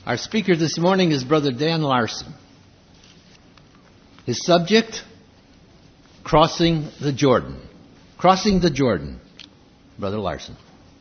Our speaker this morning is Brother Dan Larson. His subject, Crossing the Jordan. Crossing the Jordan. Brother Larson.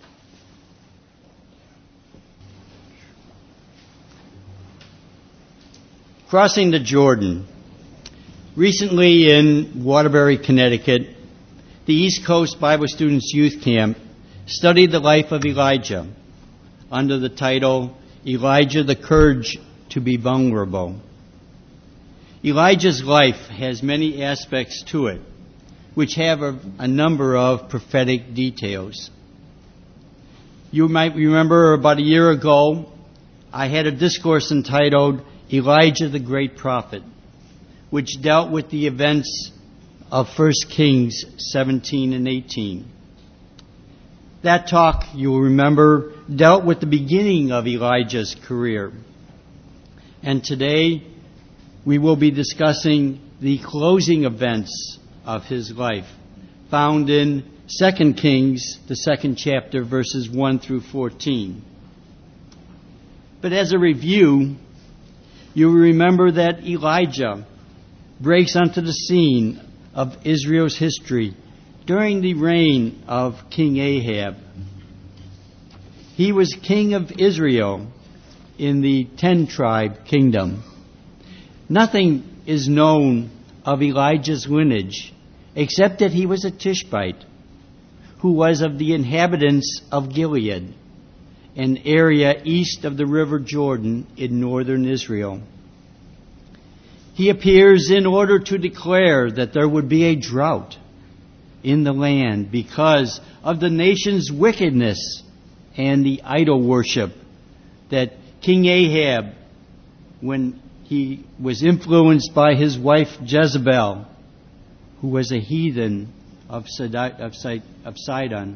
Crossing the Jordan. Recently in Waterbury, Connecticut, the East Coast Bible Students Youth Camp studied the life of Elijah under the title, Elijah, the Courage to be Vulnerable. Elijah's life has many aspects to it, which have a number of prophetic details. You might remember about a year ago, I had a discourse entitled Elijah the Great Prophet, which dealt with the events of 1 Kings 17 and 18. That talk, you will remember, dealt with the beginning of Elijah's career. And today, we will be discussing the closing events of his life, found in 2 Kings, the 2nd chapter, verses 1 through 14. But as a review, you will remember that Elijah breaks onto the scene of Israel's history during the reign of King Ahab. He was king of Israel in the 10-tribe kingdom. Nothing is known of Elijah's lineage except that he was a Tishbite who was of the inhabitants of Gilead, an area east of the river Jordan in northern Israel. He appears in order to declare that there would be a drought in the land because of the nation's wickedness and the idol worship that King Ahab, when he was influenced by his wife Jezebel, who was a heathen of Sidon,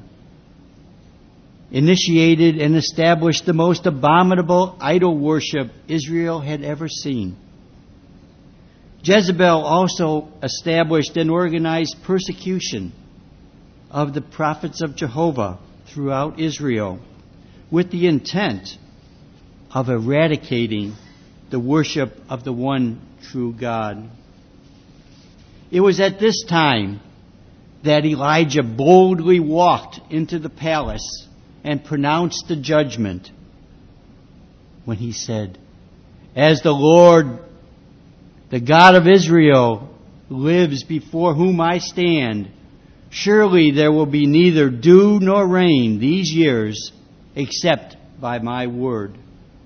initiated and established the most abominable idol worship Israel had ever seen. Jezebel also established and organized persecution of the prophets of Jehovah throughout Israel with the intent of eradicating the worship of the one true God. It was at this time that Elijah boldly walked into the palace and pronounced the judgment when he said, "As the Lord, the God of Israel, lives before whom I stand, surely there will be neither dew nor rain these years except by my word."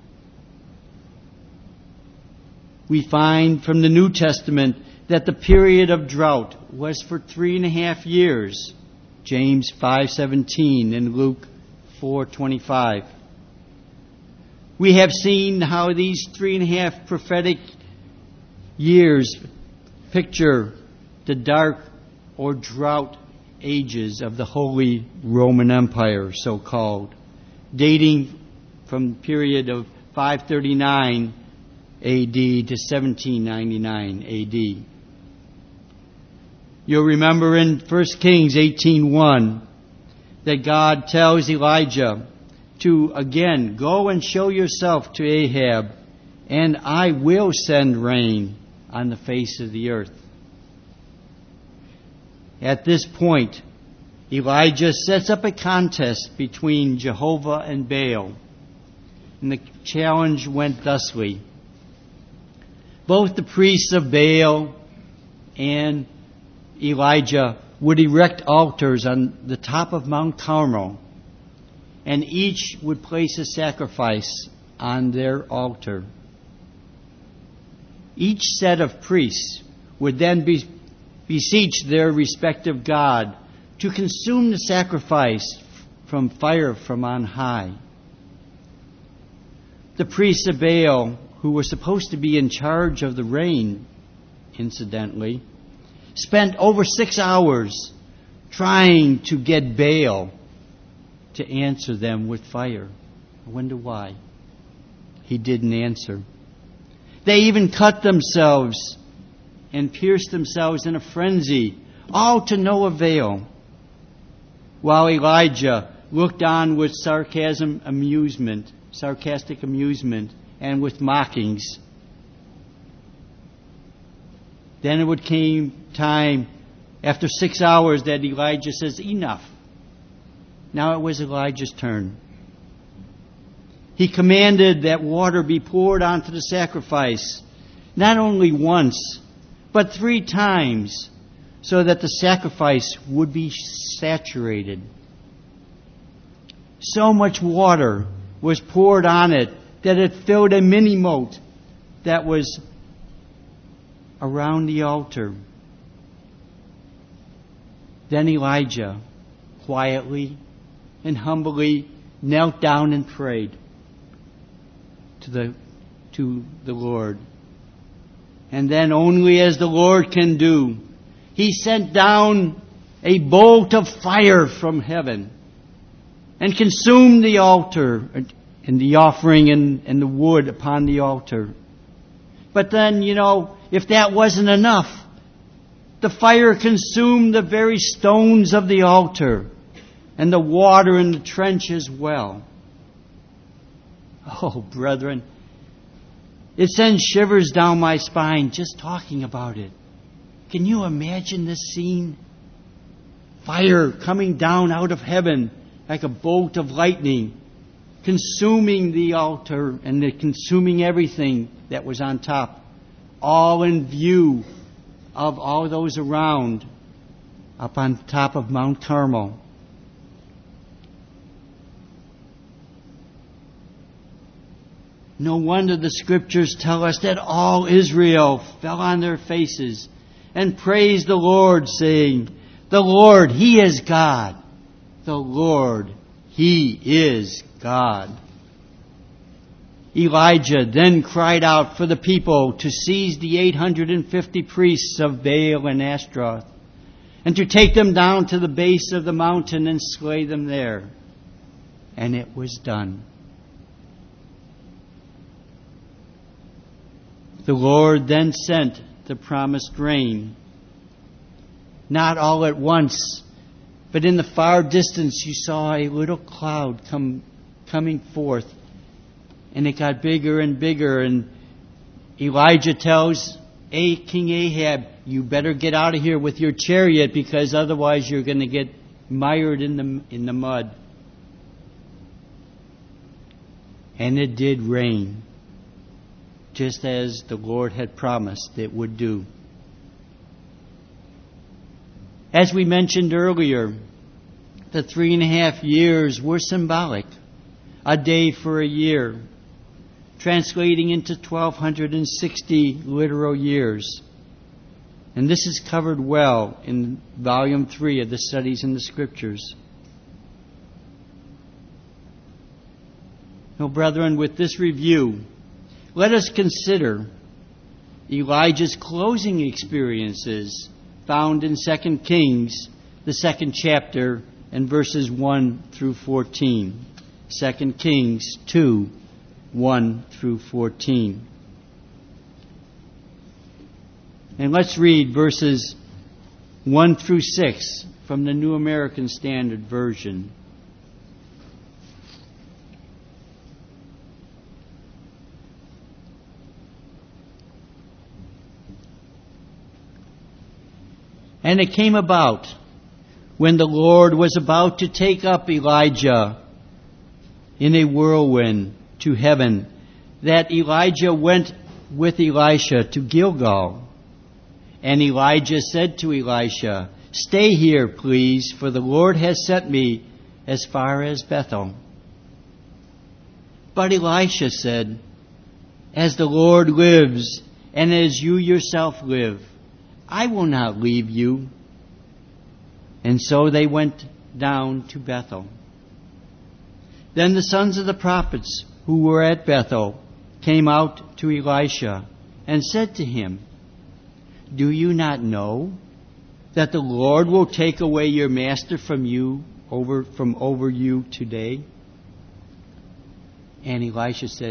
We find from the New Testament that the period of drought was for 3.5 years, James 5:17 and Luke 4:25. We have seen how these 3.5 prophetic years picture the dark or drought ages of the Holy Roman Empire, so-called, dating from the period of 539 A.D. to 1799 A.D. You'll remember in 1 Kings 18:1 that God tells Elijah to again go and show yourself to Ahab, and I will send rain on the face of the earth. At this point, Elijah sets up a contest between Jehovah and Baal, and the challenge went thusly. Both the priests of Baal and Elijah would erect altars on the top of Mount Carmel, and each would place a sacrifice on their altar. Each set of priests would then beseech their respective god to consume the sacrifice from fire from on high. The priests of Baal, who were supposed to be in charge of the rain, incidentally, spent over 6 hours trying to get Baal to answer them with fire. I wonder why. He didn't answer. They even cut themselves and pierced themselves in a frenzy, all to no avail, while Elijah looked on with sarcastic amusement and with mockings. Then it would came time after 6 hours that Elijah says, enough. Now it was Elijah's turn. He commanded that water be poured onto the sacrifice, not only once, but 3 times, so that the sacrifice would be saturated. So much water was poured on it that it filled a mini moat that was around the altar. Then Elijah quietly and humbly knelt down and prayed to the Lord. And then, only as the Lord can do, he sent down a bolt of fire from heaven and consumed the altar and the offering and the wood upon the altar. But then, if that wasn't enough, the fire consumed the very stones of the altar and the water in the trench as well. Oh, brethren, it sends shivers down my spine just talking about it. Can you imagine this scene? Fire coming down out of heaven like a bolt of lightning, consuming the altar and consuming everything that was on top, all in view of all those around up on top of Mount Carmel. No wonder the scriptures tell us that all Israel fell on their faces and praised the Lord, saying, "The Lord, He is God. The Lord, He is God." Elijah then cried out for the people to seize the 850 priests of Baal and Ashtaroth and to take them down to the base of the mountain and slay them there. And it was done. The Lord then sent the promised rain. Not all at once, but in the far distance you saw a little cloud coming forth. And it got bigger and bigger. And Elijah tells King Ahab, you better get out of here with your chariot, because otherwise you're going to get mired in the mud. And it did rain, just as the Lord had promised it would do. As we mentioned earlier, the 3.5 years were symbolic, a day for a year, translating into 1,260 literal years. And this is covered well in Volume 3 of the Studies in the Scriptures. Now, brethren, with this review, let us consider Elijah's closing experiences found in 2 Kings, the 2nd chapter, and verses 1 through 14. 2 Kings 2, 1 through 14. And let's read verses 1 through 6 from the New American Standard Version. And it came about, when the Lord was about to take up Elijah in a whirlwind to heaven, that Elijah went with Elisha to Gilgal. And Elijah said to Elisha, "Stay here, please, for the Lord has sent me as far as Bethel." But Elisha said, "As the Lord lives, and as you yourself live, I will not leave you." And so they went down to Bethel. Then the sons of the prophets who were at Bethel came out to Elisha and said to him, "Do you not know that the Lord will take away your master from over you today?" And Elisha said,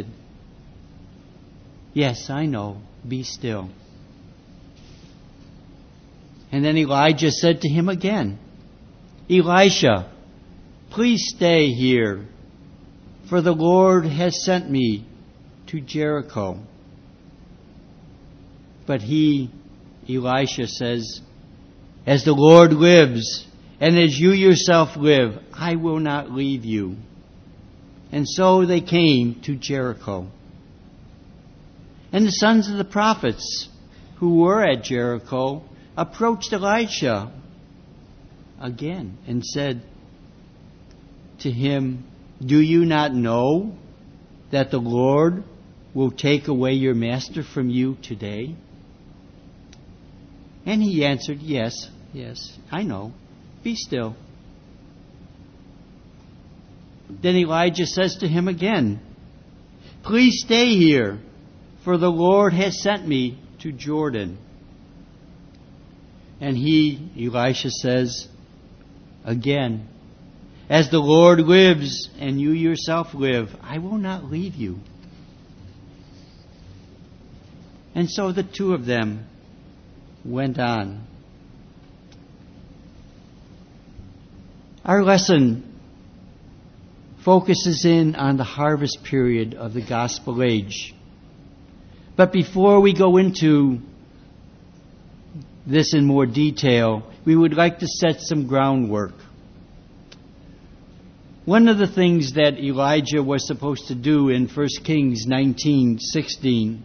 "Yes, I know. Be still." And then Elijah said to him again, "Elisha, please stay here, for the Lord has sent me to Jericho. But he, Elisha, says, as the Lord lives, and as you yourself live, I will not leave you. And so they came to Jericho. And the sons of the prophets who were at Jericho approached Elisha again and said to him, do you not know that the Lord will take away your master from you today? And he answered, yes, I know. Be still. Then Elijah says to him again, please stay here, for the Lord has sent me to Jordan. And he, Elisha, says again, as the Lord lives and you yourself live, I will not leave you. And so the two of them went on. Our lesson focuses in on the harvest period of the gospel age. But before we go into this in more detail, we would like to set some groundwork. One of the things that Elijah was supposed to do in 1 Kings 19:16,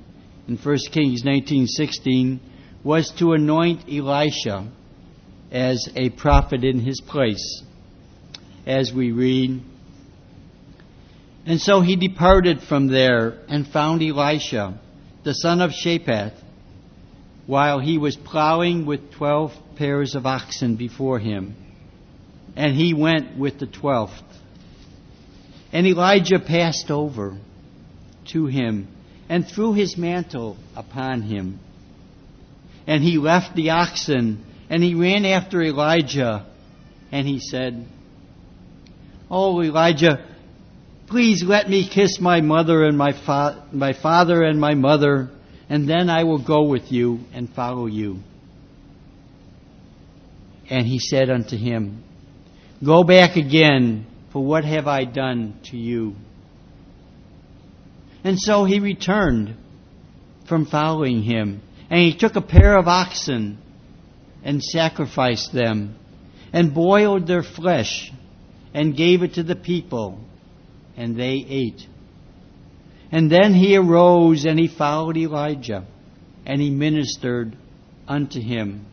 was to anoint Elisha as a prophet in his place, as we read. And so he departed from there and found Elisha, the son of Shaphat, while he was plowing with 12 pairs of oxen before him. And he went with the 12th. And Elijah passed over to him and threw his mantle upon him. And he left the oxen and he ran after Elijah and he said, oh, Elijah, please let me kiss my mother and my father and my mother, and then I will go with you and follow you. And he said unto him, go back again, for what have I done to you? And so he returned from following him, and he took a pair of oxen and sacrificed them, and boiled their flesh, and gave it to the people, and they ate. And then he arose and he followed Elijah, and he ministered unto him.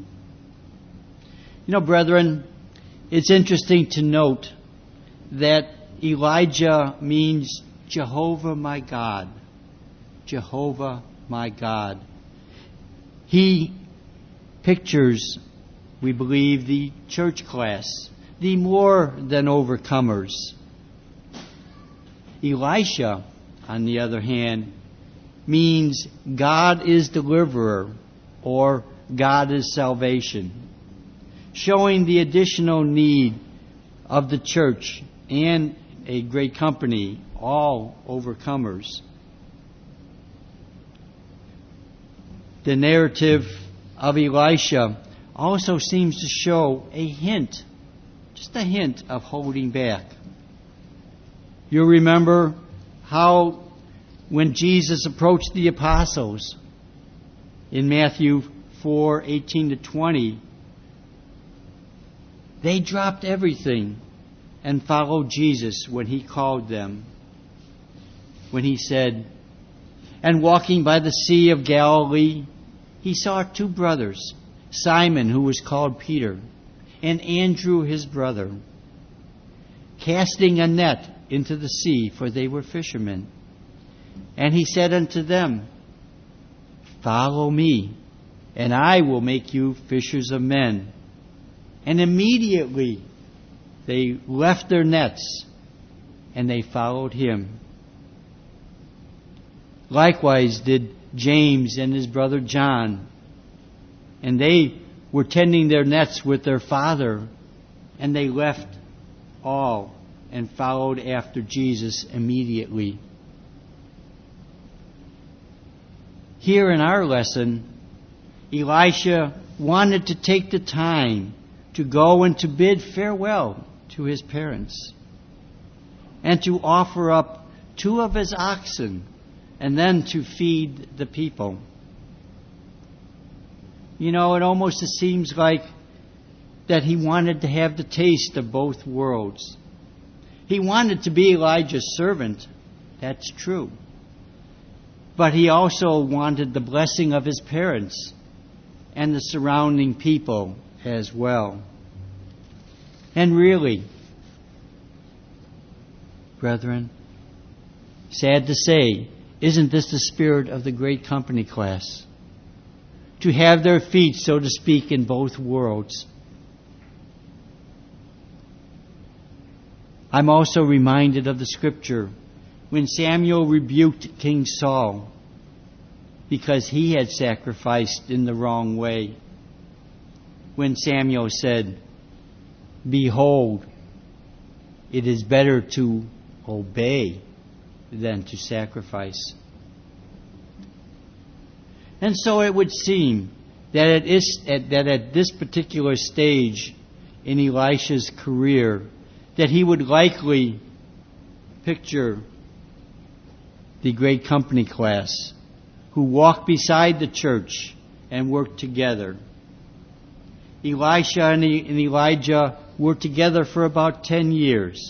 You know, brethren, it's interesting to note that Elijah means Jehovah my God. Jehovah my God. He pictures, we believe, the church class, the more than overcomers. Elisha, on the other hand, means God is deliverer, or God is salvation, showing the additional need of the church and a great company, all overcomers. The narrative of Elisha also seems to show a hint, just a hint of holding back. You remember how when Jesus approached the apostles in Matthew 4:18-20, they dropped everything and followed Jesus when he called them. When he said, and walking by the Sea of Galilee, he saw two brothers, Simon, who was called Peter, and Andrew his brother, casting a net into the sea, for they were fishermen. And he said unto them, follow me, and I will make you fishers of men. And immediately they left their nets, and they followed him. Likewise did James and his brother John, and they were tending their nets with their father, and they left all and followed after Jesus immediately. Here in our lesson, Elisha wanted to take the time to go and to bid farewell to his parents, and to offer up 2 of his oxen and then to feed the people. You know, it almost seems like that he wanted to have the taste of both worlds. He wanted to be Elijah's servant. That's true. But he also wanted the blessing of his parents and the surrounding people as well. And really, brethren, sad to say, isn't this the spirit of the great company class? To have their feet, so to speak, in both worlds. I'm also reminded of the scripture when Samuel rebuked King Saul because he had sacrificed in the wrong way. When Samuel said, "Behold, it is better to obey than to sacrifice." And so it would seem that at this particular stage in Elisha's career, that he would likely picture the great company class who walked beside the church and worked together. Elisha and Elijah were together for about 10 years,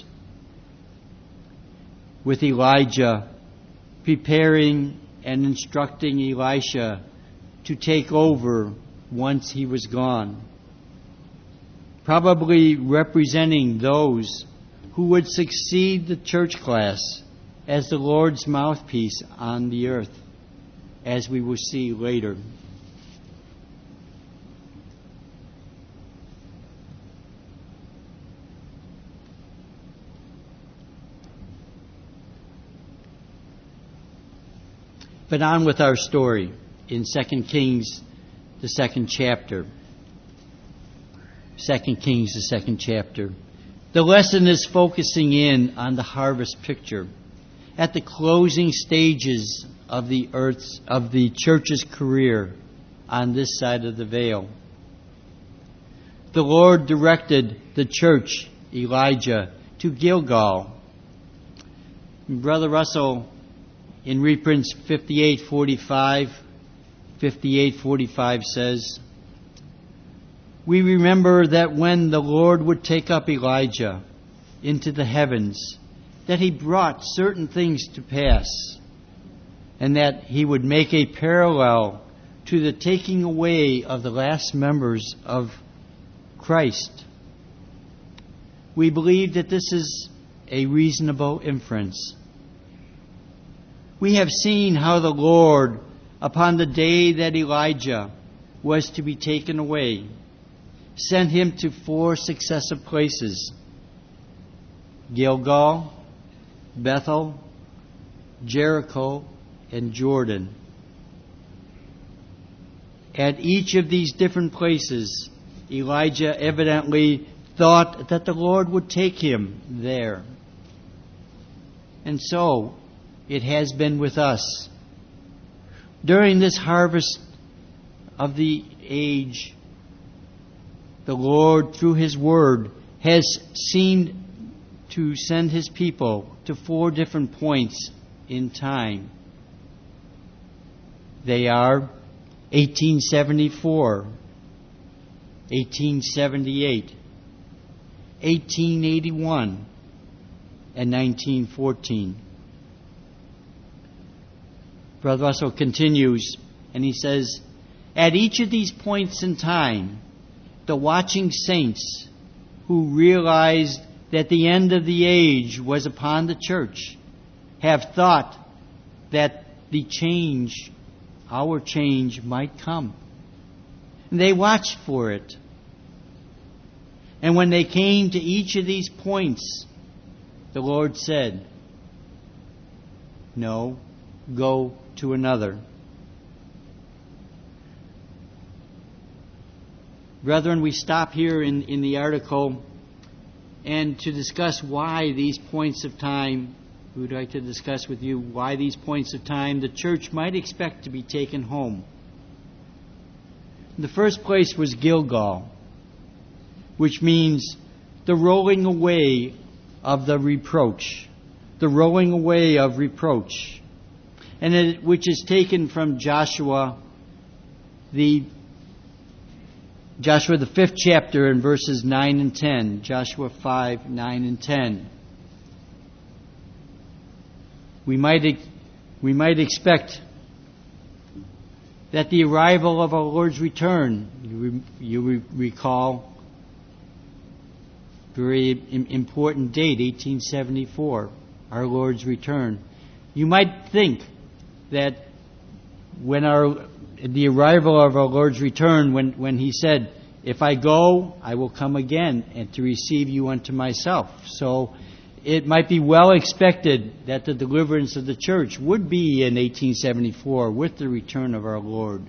with Elijah preparing and instructing Elisha to take over once he was gone, probably representing those who would succeed the church class as the Lord's mouthpiece on the earth, as we will see later. But on with our story in 2 Kings, the second chapter. 2 Kings, the second chapter. The lesson is focusing in on the harvest picture at the closing stages of the church's career on this side of the veil. The Lord directed the church, Elijah, to Gilgal. Brother Russell, in reprints 58:45 says, "We remember that when the Lord would take up Elijah into the heavens, that he brought certain things to pass, and that he would make a parallel to the taking away of the last members of Christ. We believe that this is a reasonable inference. We have seen how the Lord, upon the day that Elijah was to be taken away, sent him to 4 successive places: Gilgal, Bethel, Jericho, and Jordan. At each of these different places, Elijah evidently thought that the Lord would take him there. And so it has been with us. During this harvest of the age, the Lord, through His Word, has seemed to send His people to 4 different points in time. They are 1874, 1878, 1881, and 1914. Brother Russell continues, and he says, "At each of these points in time, the watching saints who realized that the end of the age was upon the church have thought that our change might come. And they watched for it. And when they came to each of these points, the Lord said, 'No, go to another.'" Brethren, we stop here in the article, and to discuss why these points of time, we would like to discuss with you why these points of time the church might expect to be taken home. The first place was Gilgal, which means the rolling away of the reproach. The rolling away of reproach. which is taken from Joshua, the 5th chapter, in verses 9 and 10. Joshua 5, 9 and 10. We might expect that the arrival of our Lord's return, you recall, very important date, 1874, our Lord's return. You might think that when the arrival of our Lord's return, when He said, "If I go, I will come again, and to receive you unto myself." So it might be well expected that the deliverance of the church would be in 1874 with the return of our Lord.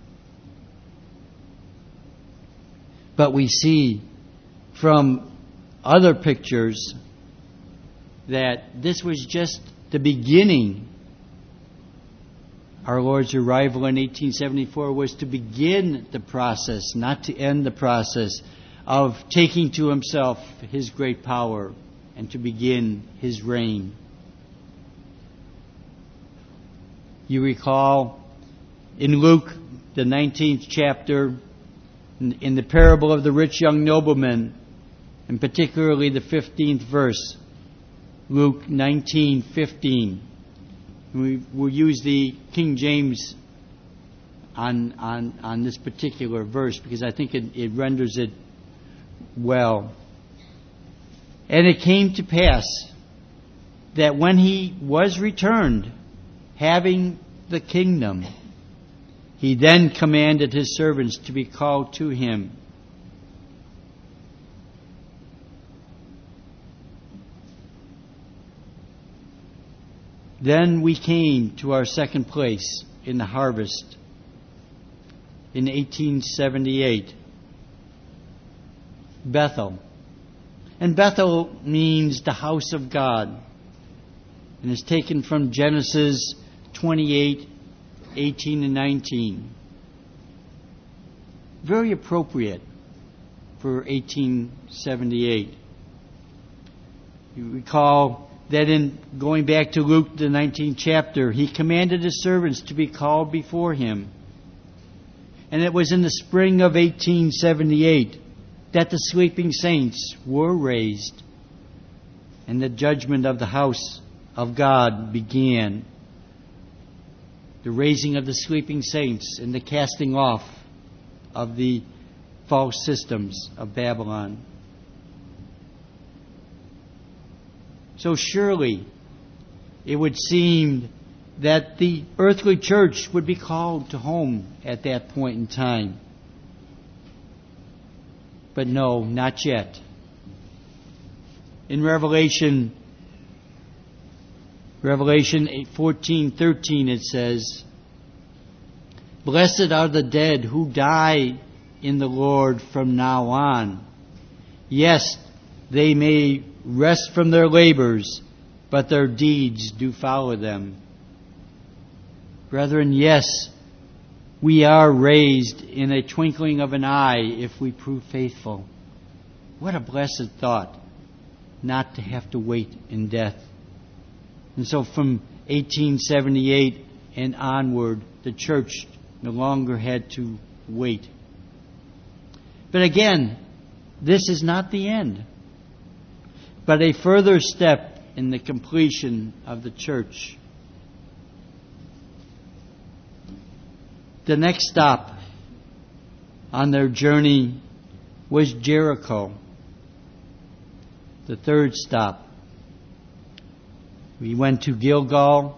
But we see from other pictures that this was just the beginning. Our Lord's arrival in 1874 was to begin the process, not to end the process of taking to Himself His great power and to begin His reign. You recall in Luke, the 19th chapter, in the parable of the rich young nobleman, and particularly the 15th verse, Luke 19:15. We will use the King James on this particular verse because I think it renders it well. And it came to pass that when He was returned, having the kingdom, He then commanded His servants to be called to Him. Then we came to our second place in the harvest in 1878, Bethel. And Bethel means the house of God, and is taken from Genesis 28, 18 and 19. Very appropriate for 1878. You recall that in going back to Luke, the 19th chapter, He commanded His servants to be called before Him. And it was in the spring of 1878 that the sleeping saints were raised and the judgment of the house of God began. The raising of the sleeping saints and the casting off of the false systems of Babylon. So surely it would seem that the earthly church would be called to home at that point in time. But no, not yet. In Revelation 14:13 it says, "Blessed are the dead who die in the Lord from now on. Yes, they may rest from their labors, but their deeds do follow them." Brethren, yes, we are raised in a twinkling of an eye if we prove faithful. What a blessed thought, not to have to wait in death. And so from 1878 and onward, the church no longer had to wait. But again, this is not the end, but a further step in the completion of the church. The next stop on their journey was Jericho, the third stop. We went to Gilgal,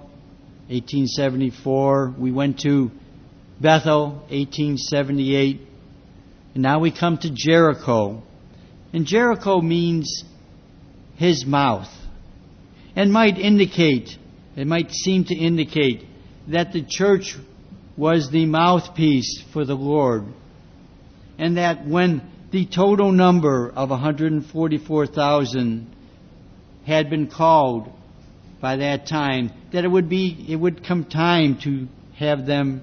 1874. We went to Bethel, 1878. And now we come to Jericho. And Jericho means His mouth. And it might seem to indicate that the church was the mouthpiece for the Lord. And that when the total number of 144,000 had been called by that time, that it would come time to have them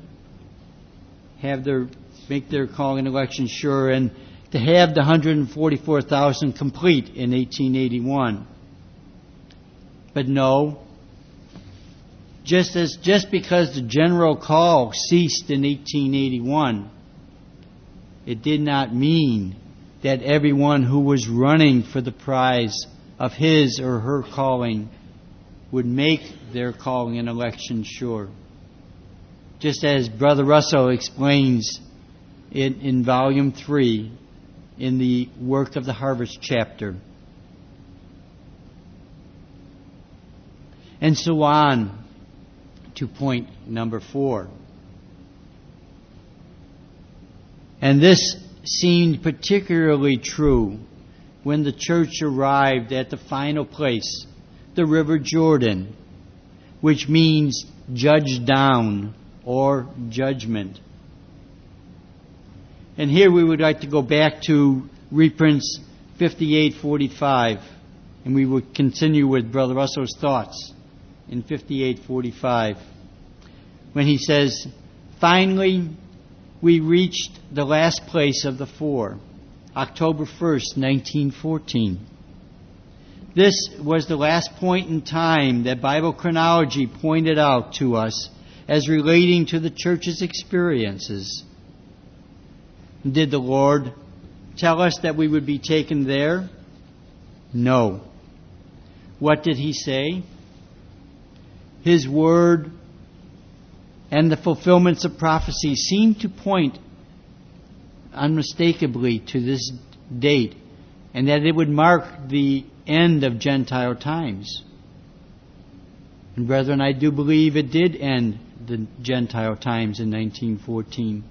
make their calling and election sure, and to have the 144,000 complete in 1881. But no, Just because the general call ceased in 1881, it did not mean that everyone who was running for the prize of his or her calling would make their calling and election sure. Just as Brother Russell explains in Volume 3 in the Work of the Harvest chapter. And so on to point number 4. And this seemed particularly true when the church arrived at the final place, the River Jordan, which means judge down or judgment. And here we would like to go back to reprints 5845, and we would continue with Brother Russell's thoughts in 5845, when he says, "Finally, we reached the last place of the 4, October 1st, 1914. This was the last point in time that Bible chronology pointed out to us as relating to the church's experiences. Did the Lord tell us that we would be taken there? No. What did He say? His Word and the fulfillments of prophecy seem to point unmistakably to this date, and that it would mark the end of Gentile times. And brethren, I do believe it did end the Gentile times in 1914.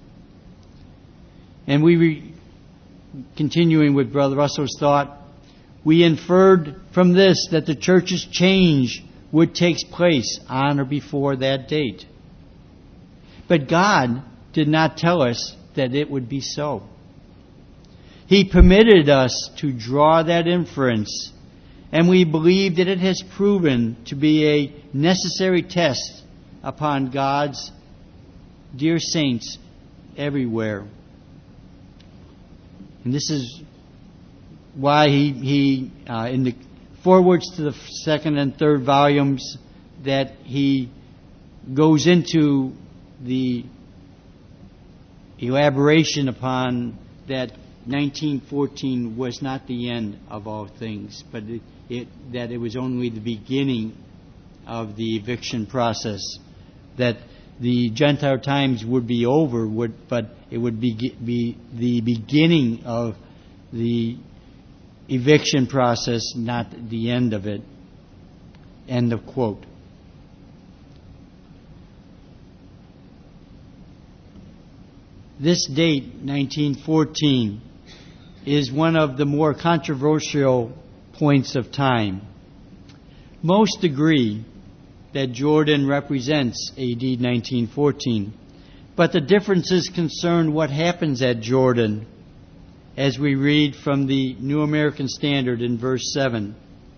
And continuing with Brother Russell's thought, we inferred from this that the church's change would take place on or before that date. But God did not tell us that it would be so. He permitted us to draw that inference, and we believe that it has proven to be a necessary test upon God's dear saints everywhere. And this is why he in the forwards to the second and third volumes, that he goes into the elaboration upon that 1914 was not the end of all things, but that it was only the beginning of the eviction process. That the Gentile times would be over, but it would be the beginning of the eviction process, not the end of it. End of quote. This date, 1914, is one of the more controversial points of time. Most agree that Jordan represents AD 1914, but the differences concern what happens at Jordan, as we read from the New American Standard in verse 7.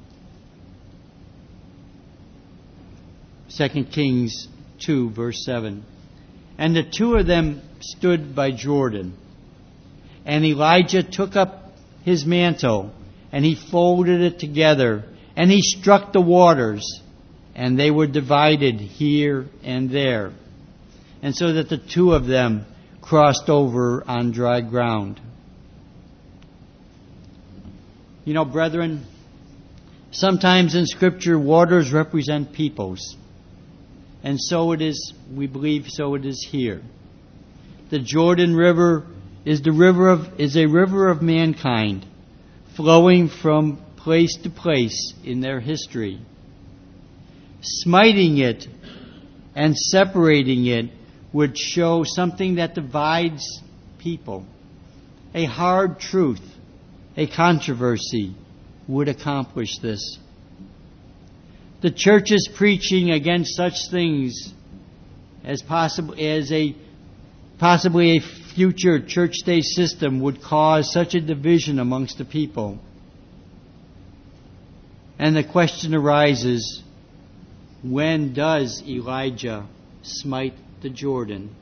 2 Kings 2, verse 7. And the two of them stood by Jordan. And Elijah took up his mantle, and he folded it together, and he struck the waters, and they were divided here and there, and so that the two of them crossed over on dry ground. You know, brethren, sometimes in Scripture, waters represent peoples. And so it is, we believe, so it is here. The Jordan River is a river of mankind, flowing from place to place in their history. Smiting it and separating it would show something that divides people. A hard truth, a controversy would accomplish this. The church's preaching against such things as possibly a future church-state system would cause such a division amongst the people. And the question arises, when does Elijah smite the Jordan?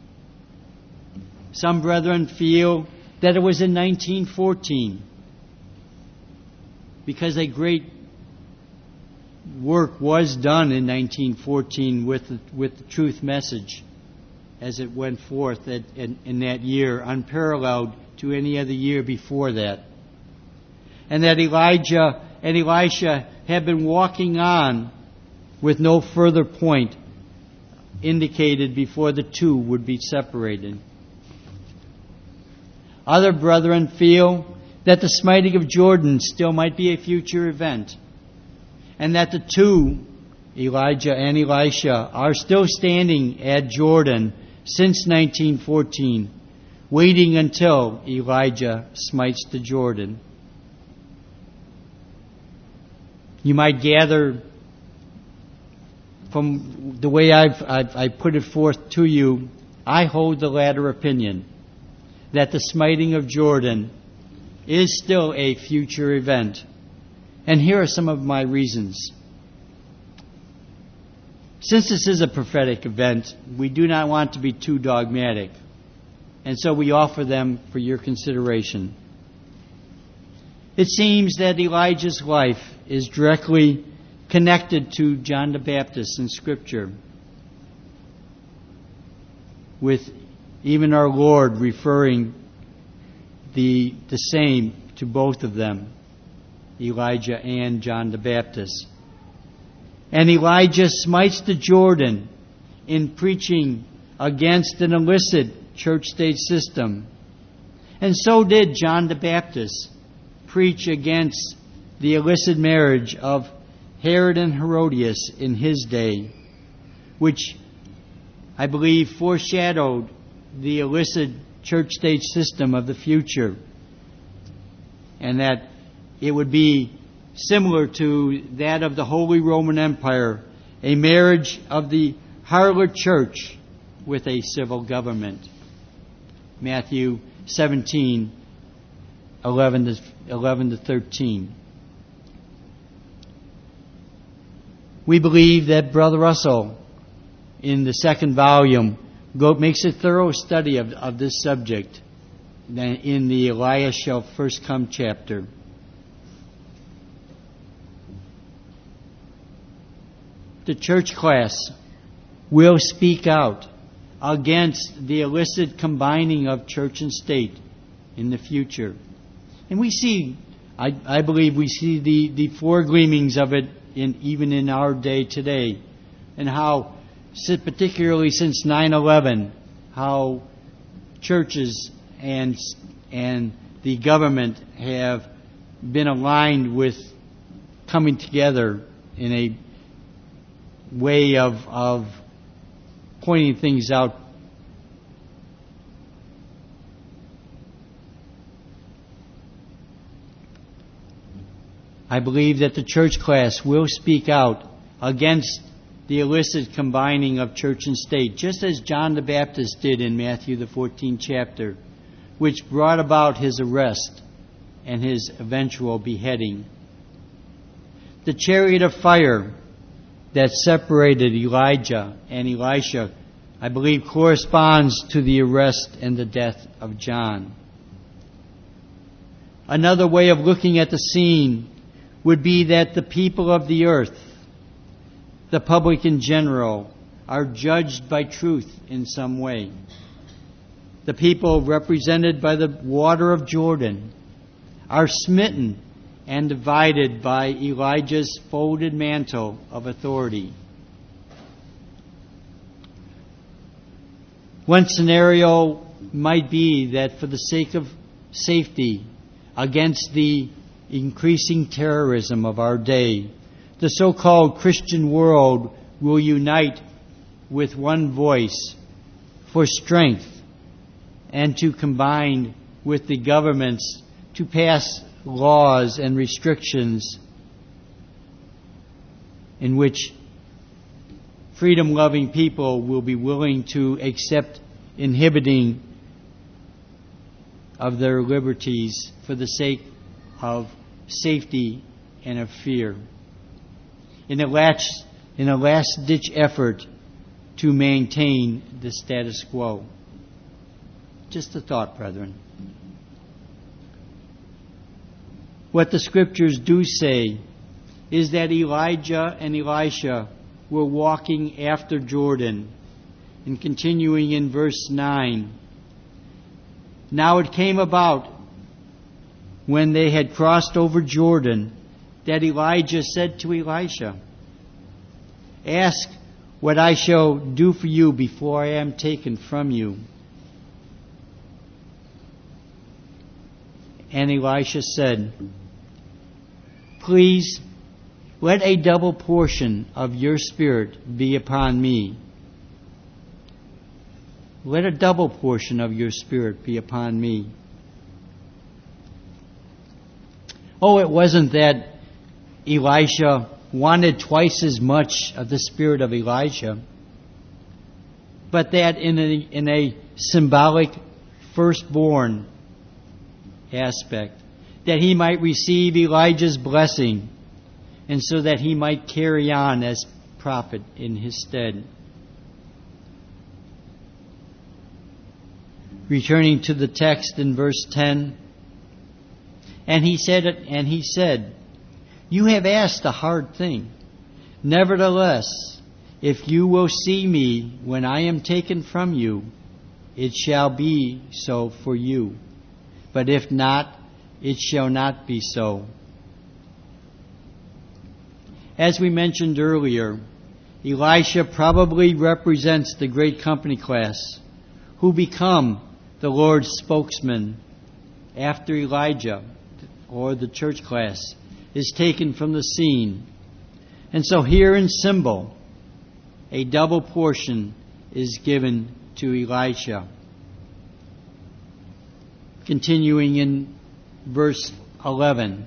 Some brethren feel that it was in 1914, because a great work was done in 1914 with the truth message as it went forth in that year, unparalleled to any other year before that. And that Elijah and Elisha had been walking on with no further point indicated before the two would be separated. Other brethren feel that the smiting of Jordan still might be a future event, and that the two, Elijah and Elisha, are still standing at Jordan since 1914, waiting until Elijah smites the Jordan. You might gather from the way I put it forth to you, I hold the latter opinion, that the smiting of Jordan is still a future event. And here are some of my reasons. Since this is a prophetic event, we do not want to be too dogmatic, and so we offer them for your consideration. It seems that Elijah's life is directly connected to John the Baptist in Scripture, with even our Lord referring the same to both of them, Elijah and John the Baptist. And Elijah smites the Jordan in preaching against an illicit church-state system. And so did John the Baptist preach against the illicit marriage of Herod and Herodias in his day, which I believe foreshadowed the illicit church-state system of the future, and that it would be similar to that of the Holy Roman Empire, a marriage of the harlot church with a civil government. Matthew 17, 11 to 13. We believe that Brother Russell, in the second volume, makes a thorough study of this subject in the Elias Shall First Come chapter. The church class will speak out against the illicit combining of church and state in the future. And we see, I believe we see the foregleamings of it even in our day today, and how, particularly since 9/11, how churches and the government have been aligned with coming together in a way of pointing things out. I believe that the church class will speak out against the illicit combining of church and state, just as John the Baptist did in Matthew the 14th chapter, which brought about his arrest and his eventual beheading. The chariot of fire that separated Elijah and Elisha, I believe, corresponds to the arrest and the death of John. Another way of looking at the scene would be that the people of the earth, the public in general, are judged by truth in some way. The people represented by the water of Jordan are smitten and divided by Elijah's folded mantle of authority. One scenario might be that for the sake of safety against the increasing terrorism of our day, the so-called Christian world will unite with one voice for strength and to combine with the governments to pass laws and restrictions in which freedom-loving people will be willing to accept inhibiting of their liberties for the sake of safety and of fear, in a last-ditch effort to maintain the status quo. Just a thought, brethren. What the Scriptures do say is that Elijah and Elisha were walking after Jordan. And continuing in verse 9, now it came about when they had crossed over Jordan that Elijah said to Elisha, ask what I shall do for you before I am taken from you. And Elisha said, please let a double portion of your spirit be upon me. Let a double portion of your spirit be upon me. Oh, it wasn't that Elisha wanted twice as much of the spirit of Elijah, but that in a symbolic firstborn aspect, that he might receive Elijah's blessing, and so that he might carry on as prophet in his stead. Returning to the text in verse 10, and he said, you have asked a hard thing. Nevertheless, if you will see me when I am taken from you, it shall be so for you. But if not, it shall not be so. As we mentioned earlier, Elisha probably represents the great company class who become the Lord's spokesman after Elijah, or the church class, is taken from the scene. And so here in symbol, a double portion is given to Elisha. Continuing in verse 11.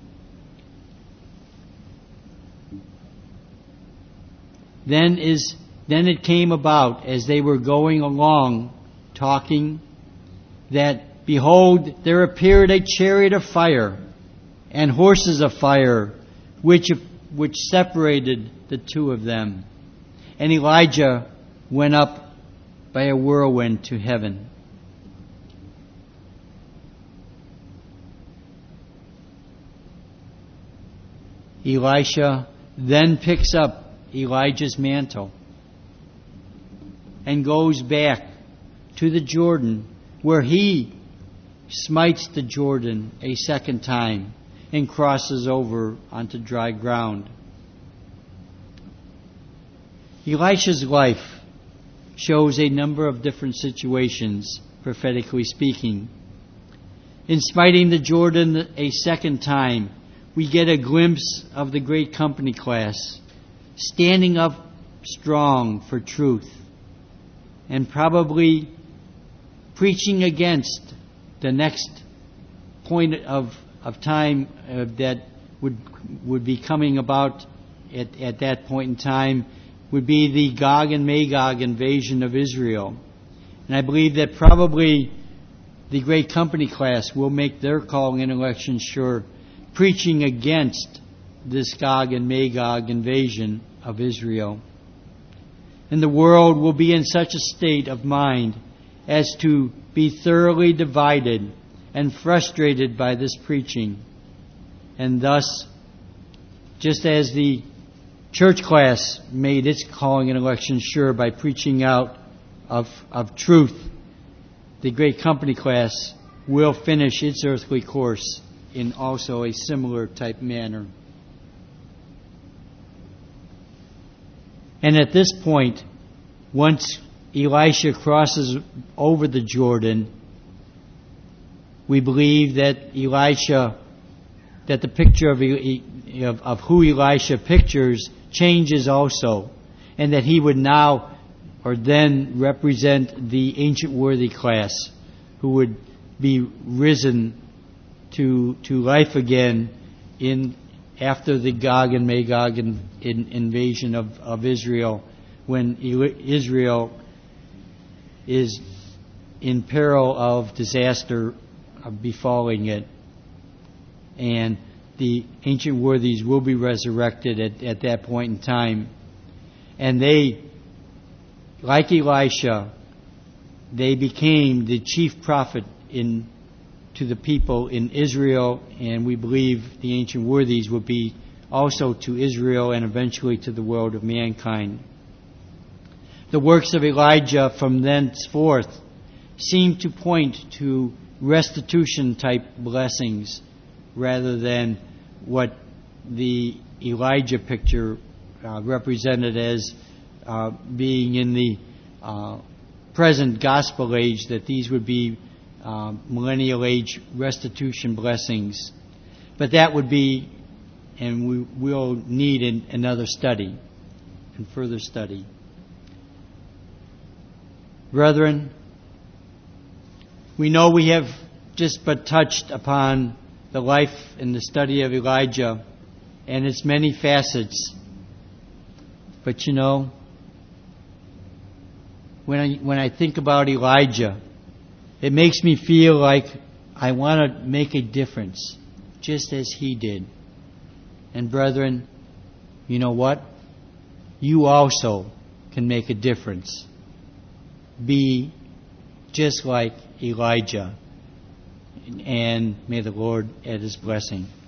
Then it came about, as they were going along talking, that, behold, there appeared a chariot of fire and horses of fire, which separated the two of them. And Elijah went up by a whirlwind to heaven. Elisha then picks up Elijah's mantle and goes back to the Jordan, where he smites the Jordan a second time and crosses over onto dry ground. Elisha's life shows a number of different situations, prophetically speaking. In smiting the Jordan a second time, we get a glimpse of the great company class standing up strong for truth and probably preaching against the next point of time that would be coming about at that point in time would be the Gog and Magog invasion of Israel. And I believe that probably the great company class will make their calling and election sure, preaching against this Gog and Magog invasion of Israel. And the world will be in such a state of mind as to be thoroughly divided and frustrated by this preaching. And thus, just as the church class made its calling and election sure by preaching out of truth, the great company class will finish its earthly course in also a similar type manner. And at this point, once Elisha crosses over the Jordan, we believe that the picture of who Elisha pictures changes also, and that he would now or then represent the ancient worthy class who would be risen to life again after the Gog and Magog invasion of Israel, when Israel is in peril of disaster befalling it. And the ancient worthies will be resurrected at that point in time. And they, like Elisha, they became the chief prophet to the people in Israel, and we believe the ancient worthies will be also to Israel and eventually to the world of mankind. The works of Elijah from thenceforth seem to point to restitution-type blessings rather than what the Elijah picture represented as being in the present gospel age, that these would be millennial age restitution blessings. But that would be, and we will need another study and further study. Brethren, we know we have just but touched upon the life and the study of Elijah and its many facets. But you know, when I think about Elijah, it makes me feel like I want to make a difference, just as he did. And brethren, you know what? You also can make a difference. Be just like Elijah. And may the Lord add his blessing.